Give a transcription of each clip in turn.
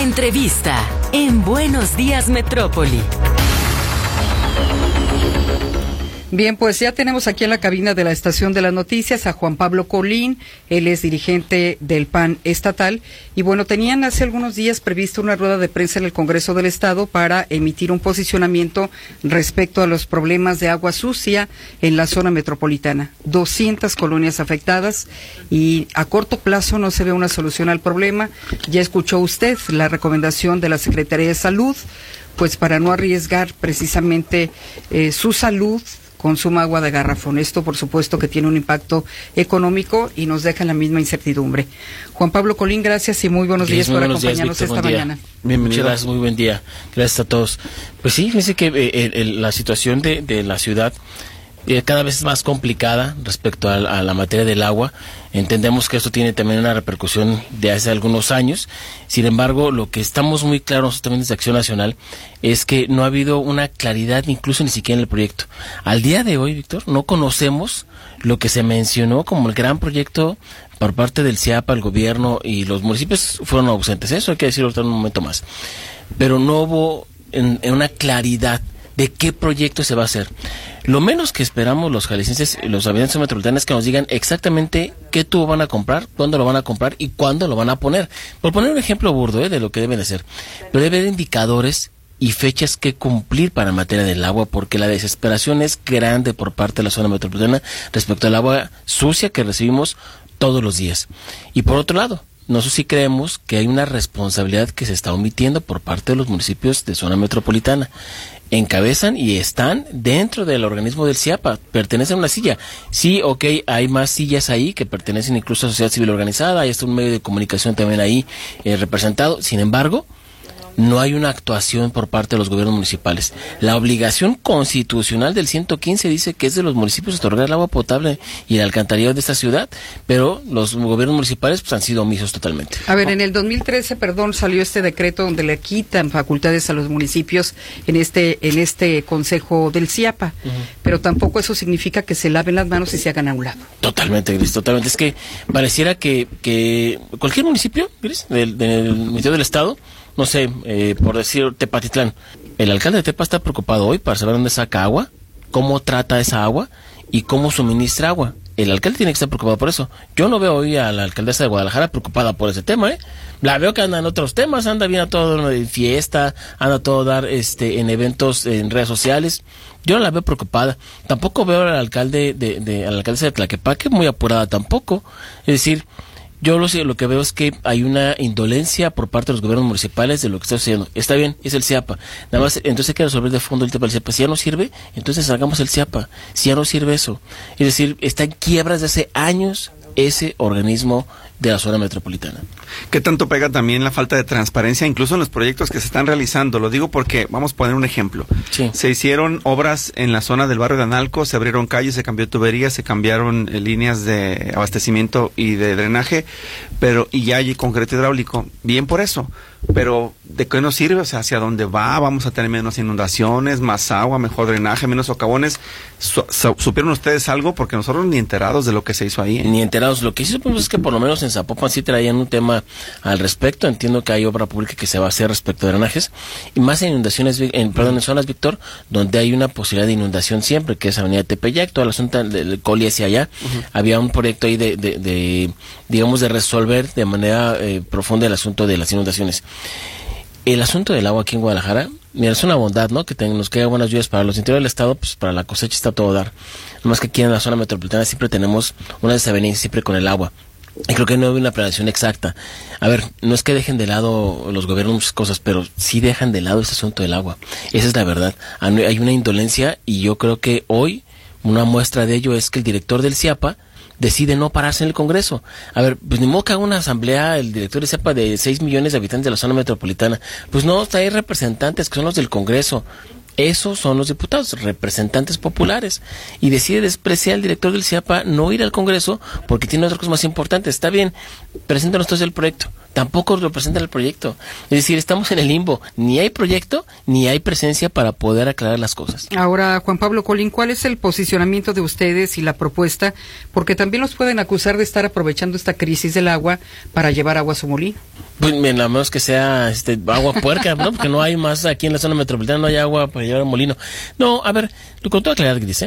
Entrevista en Buenos Días Metrópoli. Bien, pues ya tenemos aquí en la cabina de la Estación de las Noticias a Juan Pablo Colín. Él es dirigente del PAN estatal. Y bueno, tenían hace algunos días previsto una rueda de prensa en el Congreso del Estado para emitir un posicionamiento respecto a los problemas de agua sucia en la zona metropolitana. 200 colonias afectadas y a corto plazo no se ve una solución al problema. Ya escuchó usted la recomendación de la Secretaría de Salud, pues para no arriesgar precisamente su salud, consuma agua de garrafón. Esto, por supuesto, que tiene un impacto económico y nos deja en la misma incertidumbre. Juan Pablo Colín, gracias y muy buenos días por acompañarnos esta mañana. Bienvenido. Muchas gracias, muy buen día. Gracias a todos. Pues sí, fíjense que la situación de la ciudad cada vez es más complicada respecto a la materia del agua. Entendemos que esto tiene también una repercusión de hace algunos años. Sin embargo, lo que estamos muy claros también desde Acción Nacional es que no ha habido una claridad incluso ni siquiera en el proyecto. Al día de hoy, Víctor, no conocemos lo que se mencionó como el gran proyecto por parte del CIAPA, el gobierno y los municipios fueron ausentes. Eso hay que decirlo en un momento más. Pero no hubo en una claridad de qué proyecto se va a hacer. Lo menos que esperamos los jaliscienses y los habitantes metropolitanos es que nos digan exactamente qué tubo van a comprar, cuándo lo van a comprar y cuándo lo van a poner. Por poner un ejemplo burdo de lo que deben de hacer. Pero debe haber indicadores y fechas que cumplir para materia del agua, porque la desesperación es grande por parte de la zona metropolitana respecto al agua sucia que recibimos todos los días. Y por otro lado, nosotros sí creemos que hay una responsabilidad que se está omitiendo por parte de los municipios de zona metropolitana. Encabezan y están dentro del organismo del CIAPA, pertenecen a una silla. Sí, ok, hay más sillas ahí que pertenecen incluso a sociedad civil organizada, hay hasta un medio de comunicación también ahí representado. Sin embargo, no hay una actuación por parte de los gobiernos municipales. La obligación constitucional del 115 dice que es de los municipios otorgar el agua potable y el alcantarillado de esta ciudad, pero los gobiernos municipales pues han sido omisos totalmente. A ver, en el 2013, salió este decreto donde le quitan facultades a los municipios en este consejo del CIAPA, pero tampoco eso significa que se laven las manos y se hagan a un lado. Totalmente, Gris, totalmente. Es que pareciera que cualquier municipio, Gris, del Ministerio del Estado, no sé, por decir Tepatitlán, el alcalde de Tepa está preocupado hoy para saber dónde saca agua, cómo trata esa agua y cómo suministra agua. El alcalde tiene que estar preocupado por eso. Yo no veo hoy a la alcaldesa de Guadalajara preocupada por ese tema, La veo que anda en otros temas, anda bien a todo en fiesta, anda a todo dar en eventos en redes sociales. Yo no la veo preocupada. Tampoco veo al alcalde a la alcaldesa de Tlaquepaque muy apurada tampoco. Es decir, yo lo que veo es que hay una indolencia por parte de los gobiernos municipales de lo que está sucediendo. Está bien, es el CIAPA. Nada más, entonces hay que resolver de fondo el tema del CIAPA. Si ya no sirve, entonces hagamos el CIAPA. Si ya no sirve eso. Es decir, está en quiebras de hace años ese organismo de la zona metropolitana. ¿Qué tanto pega también la falta de transparencia, incluso en los proyectos que se están realizando? Lo digo porque, vamos a poner un ejemplo. Sí. Se hicieron obras en la zona del barrio de Analco, se abrieron calles, se cambió tuberías, se cambiaron líneas de abastecimiento y de drenaje, y ya hay concreto hidráulico. Bien por eso. Pero, ¿de qué nos sirve? O sea, ¿hacia dónde va? ¿Vamos a tener menos inundaciones, más agua, mejor drenaje, menos socavones? ¿Supieron ustedes algo? Porque nosotros ni enterados de lo que se hizo ahí. Ni enterados. Lo que sí supimos es que por lo menos en Zapopan sí traían un tema al respecto. Entiendo que hay obra pública que se va a hacer respecto a drenajes. Y más en inundaciones, en zonas, Víctor, donde hay una posibilidad de inundación siempre, que es Avenida Tepeyac, toda la zona del Coli hacia allá. Había un proyecto ahí digamos, de resolver de manera profunda el asunto de las inundaciones. El asunto del agua aquí en Guadalajara, mira, es una bondad, ¿no? Que nos queden buenas lluvias para los interiores del estado, pues para la cosecha está todo dar. Nomás que aquí en la zona metropolitana siempre tenemos una desavenencia siempre con el agua. Y creo que no hay una planeación exacta. A ver, no es que dejen de lado los gobiernos muchas cosas, pero sí dejan de lado ese asunto del agua. Esa es la verdad. Hay una indolencia y yo creo que hoy una muestra de ello es que el director del CIAPA decide no pararse en el Congreso. A ver, pues ni modo que haga una asamblea el director de CIAPA de 6 millones de habitantes de la zona metropolitana. Pues no, hay representantes que son los del Congreso. Esos son los diputados, representantes populares. Y decide despreciar al director del CIAPA no ir al Congreso porque tiene otras cosas más importantes. Está bien, preséntanos entonces el proyecto. tampoco lo presenta el proyecto. Es decir, estamos en el limbo, ni hay proyecto, ni hay presencia para poder aclarar las cosas. Ahora, Juan Pablo Colín, ¿cuál es el posicionamiento de ustedes y la propuesta? Porque también los pueden acusar de estar aprovechando esta crisis del agua para llevar agua a su molino. Pues a menos que sea agua puerca, ¿no? Porque no hay más aquí en la zona metropolitana, no hay agua para llevar al molino. No, a ver, con toda claridad, Gris,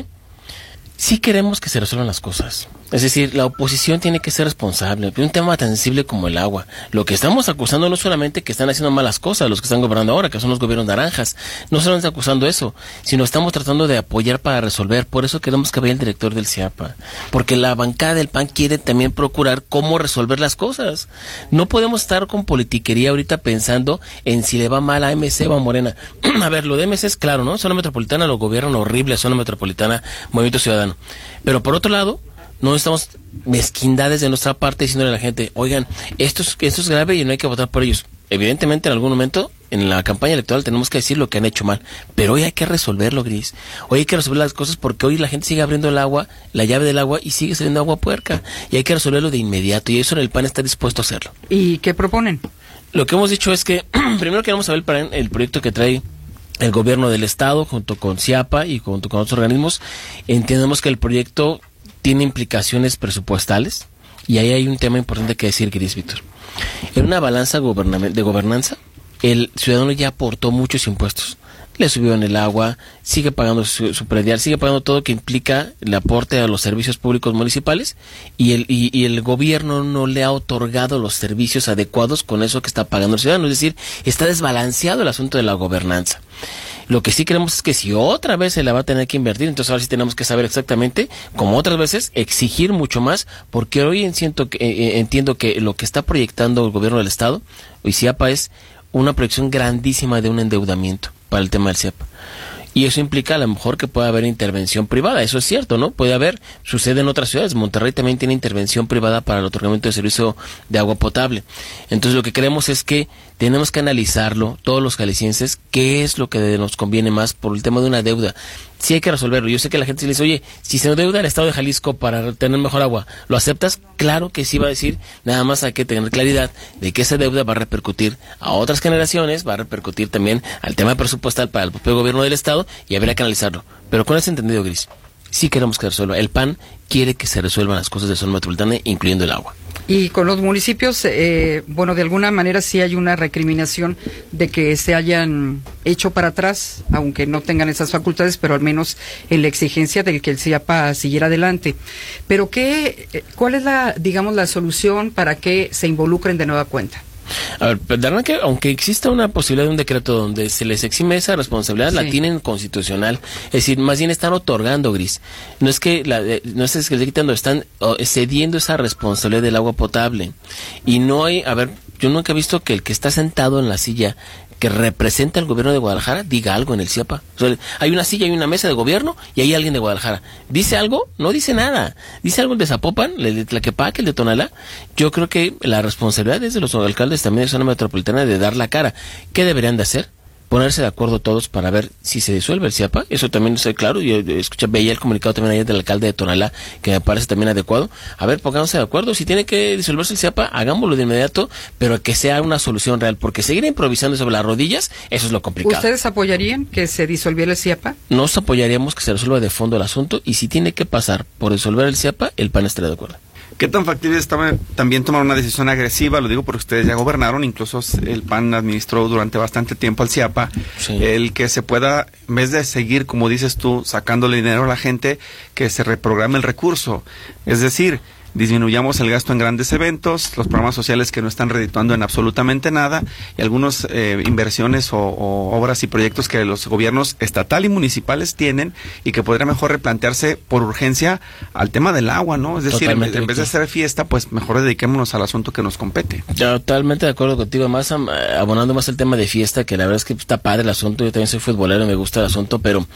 sí queremos que se resuelvan las cosas. Es decir, la oposición tiene que ser responsable de un tema tan sensible como el agua. Lo que estamos acusando no es solamente que están haciendo malas cosas los que están gobernando ahora, que son los gobiernos naranjas. No solo estamos acusando eso, sino estamos tratando de apoyar para resolver. Por eso queremos que vaya el director del CIAPA. Porque la bancada del PAN quiere también procurar cómo resolver las cosas. No podemos estar con politiquería ahorita pensando en si le va mal a MC o a Morena. A ver, lo de MC es claro, ¿no? Zona metropolitana lo gobiernan horrible, zona metropolitana, Movimiento Ciudadano. Pero por otro lado, no estamos mezquindades de nuestra parte diciéndole a la gente, oigan, esto es grave y no hay que votar por ellos. Evidentemente en algún momento en la campaña electoral tenemos que decir lo que han hecho mal, pero hoy hay que resolverlo, Gris. Hoy hay que resolver las cosas porque hoy la gente sigue abriendo el agua, la llave del agua, y sigue saliendo agua puerca, y hay que resolverlo de inmediato, y eso en el PAN está dispuesto a hacerlo. ¿Y qué proponen? Lo que hemos dicho es que primero queremos saber el proyecto que trae el gobierno del estado junto con CIAPA y junto con otros organismos. Entendemos que el proyecto tiene implicaciones presupuestales, y ahí hay un tema importante que decir, Gris, Víctor. En una balanza de gobernanza, el ciudadano ya aportó muchos impuestos. Le subió en el agua, sigue pagando su predial, sigue pagando todo que implica el aporte a los servicios públicos municipales, y el gobierno no le ha otorgado los servicios adecuados con eso que está pagando el ciudadano. Es decir, está desbalanceado el asunto de la gobernanza. Lo que sí queremos es que si otra vez se la va a tener que invertir, entonces ahora sí tenemos que saber exactamente, como otras veces, exigir mucho más, porque hoy entiendo que lo que está proyectando el gobierno del estado, hoy CIAPA, es una proyección grandísima de un endeudamiento para el tema del CIAPA. Y eso implica a lo mejor que puede haber intervención privada, eso es cierto, ¿no? Puede haber, sucede en otras ciudades. Monterrey también tiene intervención privada para el otorgamiento de servicio de agua potable. Entonces lo que queremos es que tenemos que analizarlo, todos los jaliscienses, qué es lo que nos conviene más por el tema de una deuda. Sí hay que resolverlo. Yo sé que la gente se le dice, oye, si se endeuda el estado de Jalisco para tener mejor agua, ¿lo aceptas? Claro que sí va a decir, nada más hay que tener claridad de que esa deuda va a repercutir a otras generaciones, va a repercutir también al tema presupuestal para el propio gobierno del estado, y habría que analizarlo. Pero con ese entendido, Gris, sí queremos que se resuelva. El PAN quiere que se resuelvan las cosas de zona metropolitana, incluyendo el agua. Y con los municipios, de alguna manera sí hay una recriminación de que se hayan hecho para atrás, aunque no tengan esas facultades, pero al menos en la exigencia de que el CIAPA siguiera adelante. Pero ¿cuál es la solución para que se involucren de nueva cuenta? A ver, perdón, que aunque exista una posibilidad de un decreto donde se les exime esa responsabilidad, sí, la tienen constitucional. Es decir, más bien están otorgando, Gris. No es que le quitando, están cediendo esa responsabilidad del agua potable. Y no hay, a ver, yo nunca he visto que el que está sentado en la silla que representa al gobierno de Guadalajara diga algo en el CIAPA. O sea, hay una silla, hay una mesa de gobierno y hay alguien de Guadalajara. ¿Dice algo? No dice nada. ¿Dice algo el de Zapopan, el de Tlaquepaque, el de Tonalá? Yo creo que la responsabilidad es de los alcaldes también de zona metropolitana de dar la cara. ¿Qué deberían de hacer? Ponerse de acuerdo todos para ver si se disuelve el CIAPA. Eso también es claro. Yo veía el comunicado también ayer del alcalde de Tonalá, que me parece también adecuado. A ver, pongámonos de acuerdo. Si tiene que disolverse el CIAPA, hagámoslo de inmediato, pero que sea una solución real, porque seguir improvisando sobre las rodillas, eso es lo complicado. ¿Ustedes apoyarían que se disolviera el CIAPA? Nos apoyaríamos que se resuelva de fondo el asunto, y si tiene que pasar por disolver el CIAPA, el PAN estaría de acuerdo. ¿Qué tan factible es también tomar una decisión agresiva? Lo digo porque ustedes ya gobernaron, incluso el PAN administró durante bastante tiempo al CIAPA. Sí. El que se pueda, en vez de seguir, como dices tú, sacándole dinero a la gente, que se reprograme el recurso. Es decir, disminuyamos el gasto en grandes eventos, los programas sociales que no están redituando en absolutamente nada, y algunas inversiones o obras y proyectos que los gobiernos estatal y municipales tienen, y que podría mejor replantearse por urgencia al tema del agua, ¿no? Es decir, en vez de hacer fiesta, pues mejor dediquémonos al asunto que nos compete. Totalmente de acuerdo contigo, además abonando más el tema de fiesta, que la verdad es que está padre el asunto. Yo también soy futbolero, me gusta el asunto, pero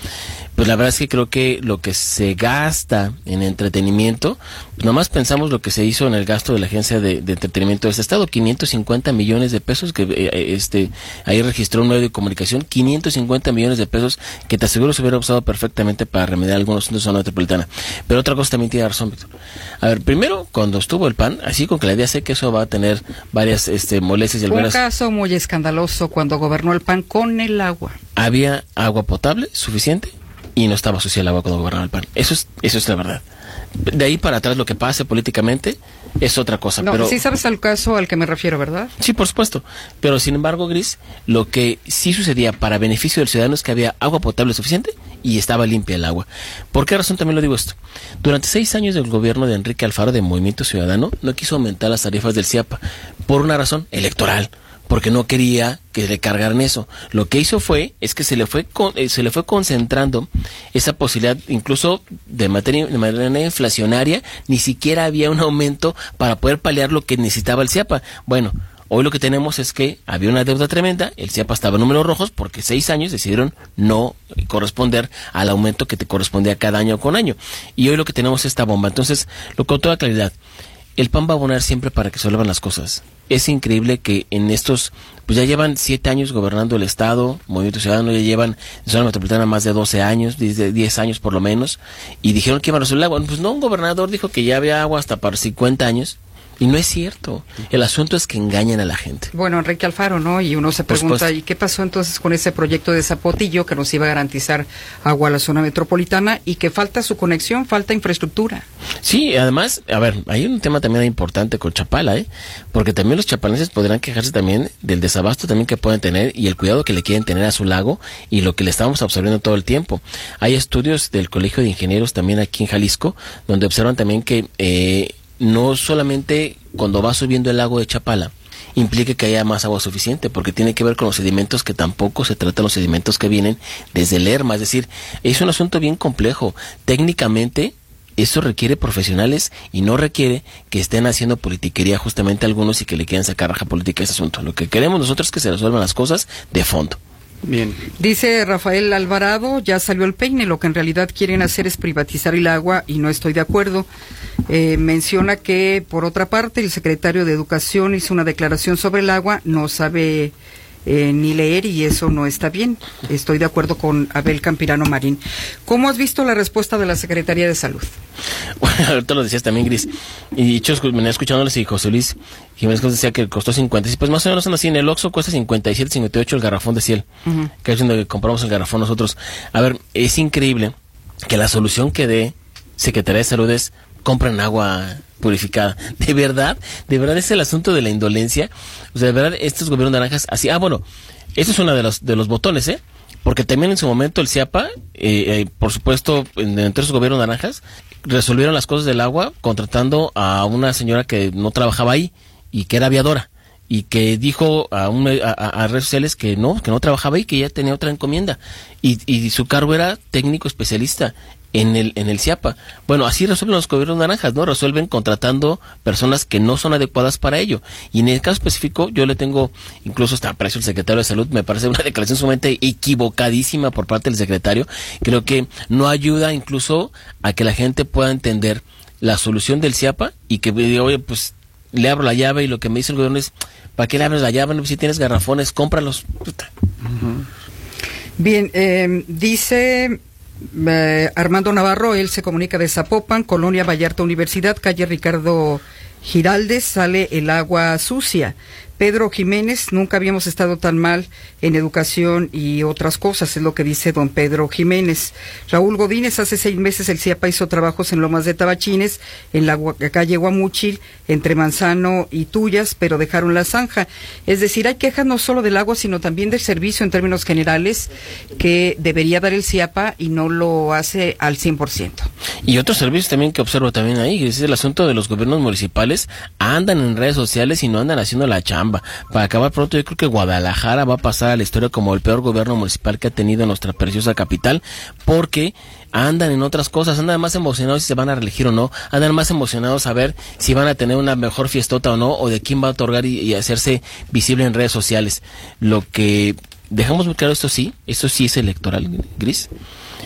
pues la verdad es que creo que lo que se gasta en entretenimiento, pues nomás pensamos lo que se hizo en el gasto de la Agencia de Entretenimiento de este estado, 550 millones de pesos que ahí registró un medio de comunicación, 550 millones de pesos que te aseguro se hubiera usado perfectamente para remediar algunos asuntos de zona metropolitana. Pero otra cosa también tiene razón, Víctor. A ver, primero, cuando estuvo el PAN, así con claridad sé que eso va a tener varias molestias y algunas... Un caso muy escandaloso cuando gobernó el PAN con el agua. Había agua potable suficiente y no estaba sucia el agua cuando gobernaba el PAN. Eso es la verdad. De ahí para atrás lo que pase políticamente es otra cosa. No, pero sí sabes al caso al que me refiero, ¿verdad? Sí, por supuesto. Pero sin embargo, Gris, lo que sí sucedía para beneficio del ciudadano es que había agua potable suficiente y estaba limpia el agua. ¿Por qué razón también lo digo esto? Durante 6 años del gobierno de Enrique Alfaro de Movimiento Ciudadano no quiso aumentar las tarifas del CIAPA por una razón electoral, porque no quería que le cargaran eso. Lo que hizo es que se le fue concentrando esa posibilidad, incluso de manera inflacionaria, ni siquiera había un aumento para poder paliar lo que necesitaba el CIAPA. Bueno, hoy lo que tenemos es que había una deuda tremenda, el CIAPA estaba en números rojos porque 6 años decidieron no corresponder al aumento que te correspondía cada año con año. Y hoy lo que tenemos es esta bomba. Entonces, con toda claridad, el PAN va a abonar siempre para que se resuelvan las cosas. Es increíble que en estos, pues ya llevan 7 años gobernando el Estado, Movimiento Ciudadano ya llevan en zona metropolitana más de 12 años, 10 años por lo menos, y dijeron que iban a resolver el agua. Pues no, un gobernador dijo que ya había agua hasta para 50 años, y no es cierto. El asunto es que engañan a la gente. Bueno, Enrique Alfaro, ¿no? Y uno se pregunta, ¿y qué pasó entonces con ese proyecto de Zapotillo que nos iba a garantizar agua a la zona metropolitana y que falta su conexión, falta infraestructura? Sí, además, a ver, hay un tema también importante con Chapala, porque también los chapalenses podrán quejarse también del desabasto también que pueden tener y el cuidado que le quieren tener a su lago y lo que le estamos absorbiendo todo el tiempo. Hay estudios del Colegio de Ingenieros también aquí en Jalisco, donde observan también que no solamente cuando va subiendo el lago de Chapala implica que haya más agua suficiente, porque tiene que ver con los sedimentos que tampoco se tratan los sedimentos que vienen desde el Lerma. Es decir, es un asunto bien complejo. Técnicamente, eso requiere profesionales y no requiere que estén haciendo politiquería justamente algunos y que le quieran sacar raja política a ese asunto. Lo que queremos nosotros es que se resuelvan las cosas de fondo. Bien. Dice Rafael Alvarado, ya salió el peine, lo que en realidad quieren hacer es privatizar el agua y no estoy de acuerdo. Menciona que, por otra parte, el secretario de Educación hizo una declaración sobre el agua, no sabe ni leer y eso no está bien. Estoy de acuerdo con Abel Campirano Marín. ¿Cómo has visto la respuesta de la Secretaría de Salud? Bueno, ahorita lo decías también, Gris. Y dicho, venía escuchándoles y José Luis Jiménez decía que costó 50. Y pues más o menos son así. En el Oxxo cuesta 57, 58 el garrafón de Ciel, que es donde compramos el garrafón nosotros. A ver, es increíble que la solución que dé Secretaría de Salud es compran agua purificada. De verdad es el asunto de la indolencia. O sea, de verdad, estos gobiernos naranjas así. Bueno, eso es uno de los botones, porque también en su momento el CIAPA, por supuesto, entre esos gobiernos naranjas, resolvieron las cosas del agua contratando a una señora que no trabajaba ahí y que era aviadora y que dijo a redes sociales que no trabajaba ahí, que ya tenía otra encomienda y su cargo era técnico especialista en el CIAPA. Bueno, así resuelven los gobiernos naranjas, ¿no? Resuelven contratando personas que no son adecuadas para ello. Y en el caso específico, yo le tengo incluso hasta aprecio al secretario de Salud. Me parece una declaración sumamente equivocadísima por parte del secretario. Creo que no ayuda incluso a que la gente pueda entender la solución del CIAPA y que, oye, pues le abro la llave y lo que me dice el gobierno es, ¿para qué le abres la llave? No, si tienes garrafones, cómpralos. Bien, dice Armando Navarro, él se comunica de Zapopan, Colonia Vallarta Universidad, calle Ricardo Giraldes, sale el agua sucia. Pedro Jiménez, nunca habíamos estado tan mal en educación y otras cosas, es lo que dice don Pedro Jiménez. Raúl Godínez, hace 6 meses el CIAPA hizo trabajos en Lomas de Tabachines, en la calle Guamúchil, entre Manzano y Tuyas, pero dejaron la zanja. Es decir, hay quejas no solo del agua, sino también del servicio en términos generales que debería dar el CIAPA y no lo hace al 100%. Y otros servicios también que observo también ahí, es el asunto de los gobiernos municipales, andan en redes sociales y no andan haciendo la chamba. Para acabar pronto, yo creo que Guadalajara va a pasar a la historia como el peor gobierno municipal que ha tenido nuestra preciosa capital, porque andan en otras cosas, andan más emocionados si se van a reelegir o no, andan más emocionados a ver si van a tener una mejor fiestota o no, o de quién va a otorgar y hacerse visible en redes sociales. Lo que dejamos muy claro, esto sí es electoral, Gris.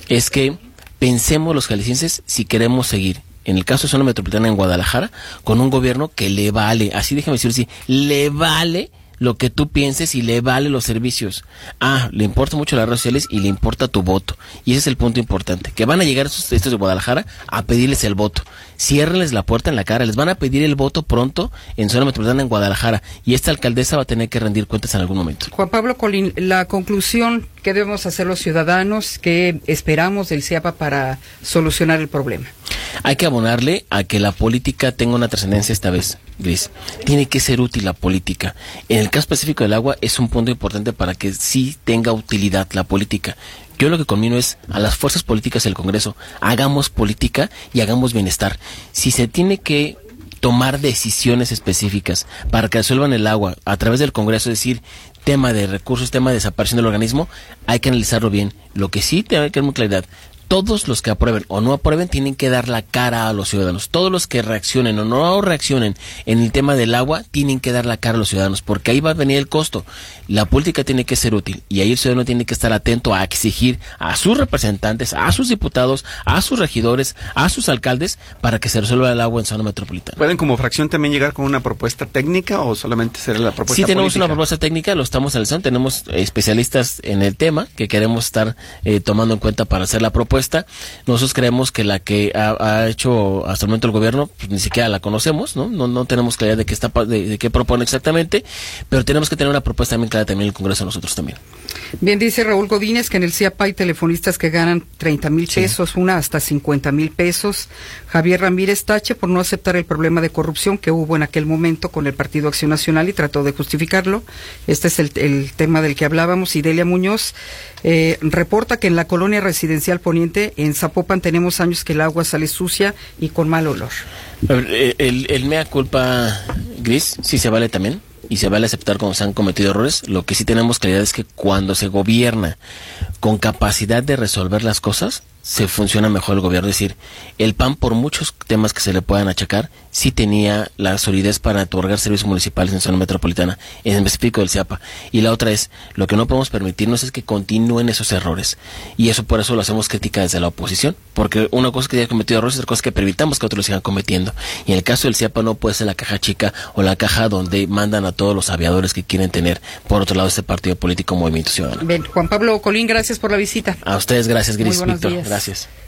es que pensemos los jaliscienses si queremos seguir, en el caso de zona metropolitana en Guadalajara, con un gobierno que le vale, así déjame decirlo así, le vale lo que tú pienses y le vale los servicios. Le importa mucho las redes sociales y le importa tu voto. Y ese es el punto importante, que van a llegar estos de Guadalajara a pedirles el voto. Ciérrenles la puerta en la cara, les van a pedir el voto pronto en zona metropolitana en Guadalajara, y esta alcaldesa va a tener que rendir cuentas en algún momento. Juan Pablo Colín, la conclusión, ¿qué debemos hacer los ciudadanos? ¿Qué esperamos del CIAPA para solucionar el problema? Hay que abonarle a que la política tenga una trascendencia esta vez, Gris. Tiene que ser útil la política. En el caso específico del agua es un punto importante para que sí tenga utilidad la política. Yo lo que conmino es a las fuerzas políticas del Congreso, hagamos política y hagamos bienestar. Si se tiene que tomar decisiones específicas para que resuelvan el agua a través del Congreso, es decir, tema de recursos, tema de desaparición del organismo, hay que analizarlo bien. Lo que sí tiene que tener muy claridad: todos los que aprueben o no aprueben tienen que dar la cara a los ciudadanos. Todos los que reaccionen o no reaccionen en el tema del agua tienen que dar la cara a los ciudadanos, porque ahí va a venir el costo. La política tiene que ser útil y ahí el ciudadano tiene que estar atento a exigir a sus representantes, a sus diputados, a sus regidores, a sus alcaldes, para que se resuelva el agua en zona metropolitana. ¿Pueden como fracción también llegar con una propuesta técnica o solamente será la propuesta política? Sí, tenemos una propuesta técnica, lo estamos analizando, tenemos especialistas en el tema que queremos estar tomando en cuenta para hacer la propuesta. Nosotros creemos que la que ha hecho hasta el momento el gobierno, pues ni siquiera la conocemos, no tenemos claridad de qué propone exactamente, pero tenemos que tener una propuesta también clara también en el Congreso nosotros también. Bien, dice Raúl Godínez que en el CIAPA hay telefonistas que ganan 30,000 pesos, sí, una hasta 50,000 pesos. Javier Ramírez tache por no aceptar el problema de corrupción que hubo en aquel momento con el Partido Acción Nacional y trató de justificarlo. Este es el tema del que hablábamos. Y Delia Muñoz reporta que en la colonia residencial Poniente, en Zapopan, tenemos años que el agua sale sucia y con mal olor. El mea culpa, Gris, sí se vale también. Y se vale aceptar cuando se han cometido errores. Lo que sí tenemos claridad es que cuando se gobierna con capacidad de resolver las cosas, se funciona mejor el gobierno. Es decir, el PAN, por muchos temas que se le puedan achacar, sí tenía la solidez para otorgar servicios municipales en zona metropolitana, en específico del CIAPA. Y la otra es, lo que no podemos permitirnos es que continúen esos errores. Y eso por eso lo hacemos crítica desde la oposición, porque una cosa es que haya cometido errores, otra cosa es que permitamos que otros lo sigan cometiendo. Y en el caso del CIAPA no puede ser la caja chica o la caja donde mandan a todos los aviadores que quieren tener, por otro lado, este partido político Movimiento Ciudadano. Bien, Juan Pablo Colín, gracias por la visita. A ustedes, gracias, Gris, Muy buenos Víctor, días. gracias.